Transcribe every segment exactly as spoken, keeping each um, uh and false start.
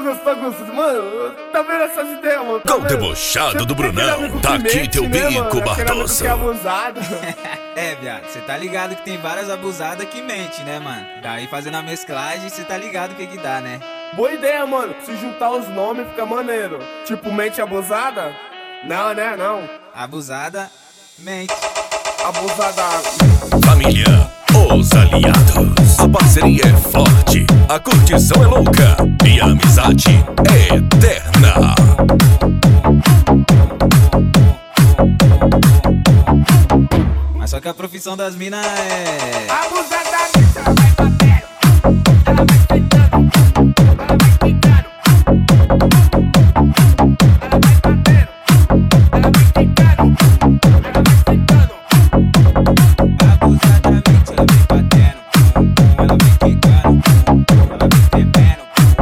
gostou, gostou. Mano, tá vendo essas ideias, mano? Tá Com o debochado do Brunão, tá aqui teu né, bico, Bartoso. Que é abusado. É, viado, cê tá ligado que tem várias abusadas que mente, né, mano? Daí fazendo a mesclagem, cê tá ligado o que que dá, né? Boa ideia, mano. Se juntar os nomes fica maneiro. Tipo, mente abusada? Não, né, não. Abusada, mente. Abusada. Família, os aliados. A parceria é forte, a curtição é louca e a amizade é eterna. Mas só que a profissão das minas é... Abusada, bicha, vai bater. Ela vai sentando. Ela vai ficando. Ela vai bater. Ela vai ficando. Ela vai sentando. Abusadamente ela vem batendo, ela vem quicando, ela vem tremendo,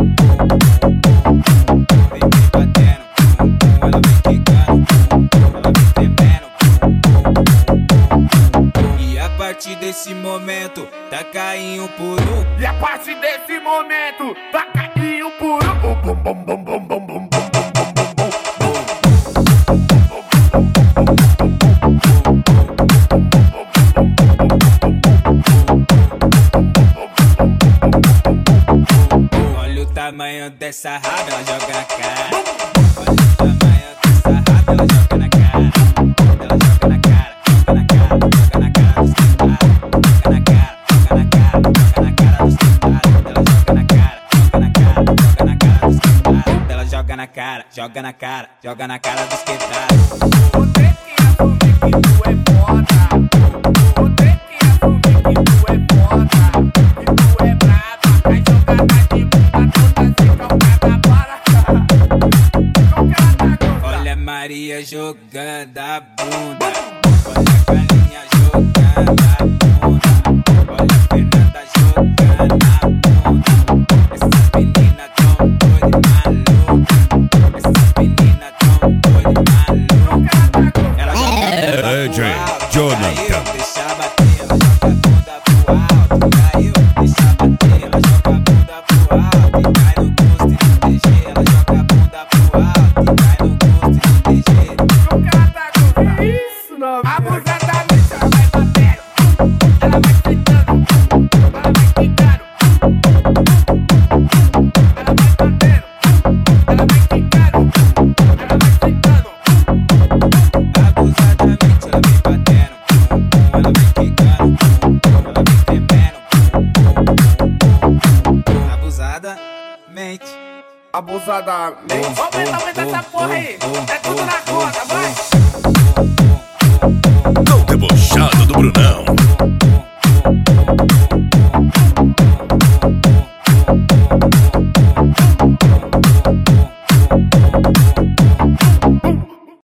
vem me batendo, ela vem quicando, ela vem tremendo. E a partir desse momento, tá caindo por um. E a partir desse momento, vai cair um por um. Bum, bum, bum, bum, bum, bum, bum, bum, bum, Olha o tamanho dessa raba, ela joga na cara. Olha o tamanho dessa raba, ela joga na cara. Ela joga na cara, joga na cara, joga na cara dos tentados. Joga na cara, joga na cara, joga na cara dos tentados. Ela joga na cara, joga na cara, joga na cara dos tentados. Ela joga na cara, joga na cara, joga na cara dos tentados. Você que assume que tu é foda. Você que assume que tu é foda. Que tu é brava. Vai jogada de bunda toda sem calcada para. Calcada toda. Olha Maria jogando a bunda. Olha a Galinha jogando a bunda. Olha a Fernanda jogando a bunda. Essas meninas tão doidas e malucas. Essas meninas tão doidas e malucas. Ela joga a D J bunda pro alto. Jonathan. Caiu, deixa bater. Ela joga a bunda pro alto. Caiu, deixa bater. Ela joga a bunda pro alto. E cai no gosto e no D G. Ela joga a bunda pro alto. E cai no gosto e no D G. Calcada toda. Isso, não. Abusadamente ela vai bater. Ela vai sentando. Ela vai quicando. Ela vai bater. Ela vai quicando. Ela vai sentando. Abusadamente ela vem batendo, ela vem quicando, ela vem tremendo. Abusadamente. Abusadamente. Aumenta, aumenta essa porra aí. É tudo na conta, vai. Com o debochado do Brunão.